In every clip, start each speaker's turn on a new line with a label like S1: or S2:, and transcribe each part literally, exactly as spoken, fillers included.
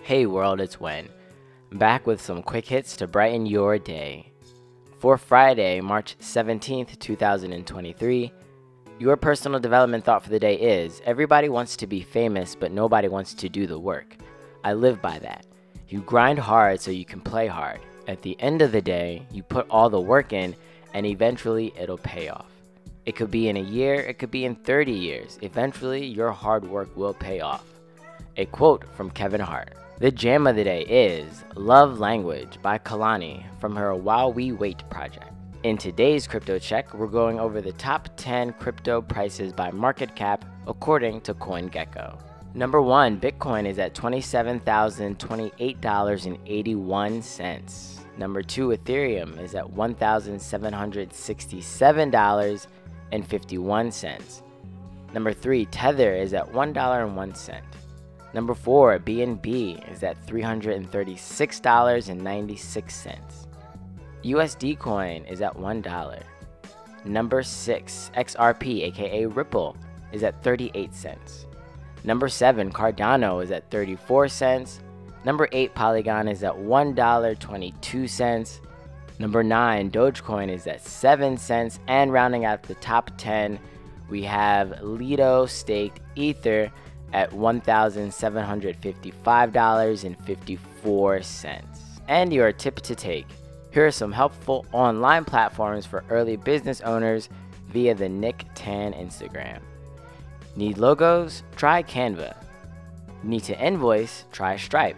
S1: Hey world, it's Wen. Back with some quick hits to brighten your day. For Friday, March seventeenth, two thousand twenty-three, your personal development thought for the day is, everybody wants to be famous, but nobody wants to do the work. I live by that. You grind hard so you can play hard. At the end of the day, you put all the work in, and eventually it'll pay off. It could be in a year, it could be in thirty years. Eventually, your hard work will pay off. A quote from Kevin Hart. The jam of the day is Love Language by Kalani from her While We Wait project. In today's Crypto Check, we're going over the top ten crypto prices by market cap according to CoinGecko. Number one, Bitcoin is at twenty-seven thousand twenty-eight dollars and eighty-one cents. Number two, Ethereum is at one thousand seven hundred sixty-seven dollars and fifty-one cents. Number three, Tether is at one dollar and one cent. Number four, B N B is at three hundred thirty-six dollars and ninety-six cents. U S D Coin is at one dollar. Number six, X R P aka Ripple is at thirty-eight cents. Number seven, Cardano is at thirty-four cents. Number eight, Polygon is at one dollar and twenty-two cents. Number nine, Dogecoin is at seven cents. And rounding out the top ten, we have Lido Staked Ether at one thousand seven hundred fifty-five dollars and fifty-four cents. And your tip to take. Here are some helpful online platforms for early business owners via the Nick Tan Instagram. Need logos? Try Canva. Need to invoice? Try Stripe.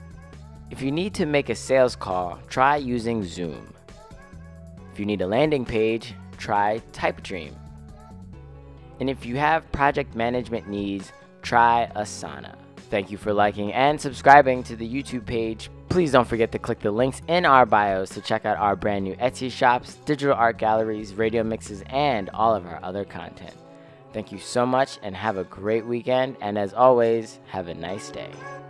S1: If you need to make a sales call, try using Zoom. If you need a landing page, try TypeDream. And if you have project management needs, try Asana. Thank you for liking and subscribing to the YouTube page. Please don't forget to click the links in our bios to check out our brand new Etsy shops, digital art galleries, radio mixes, and all of our other content. Thank you so much and have a great weekend. And as always, have a nice day.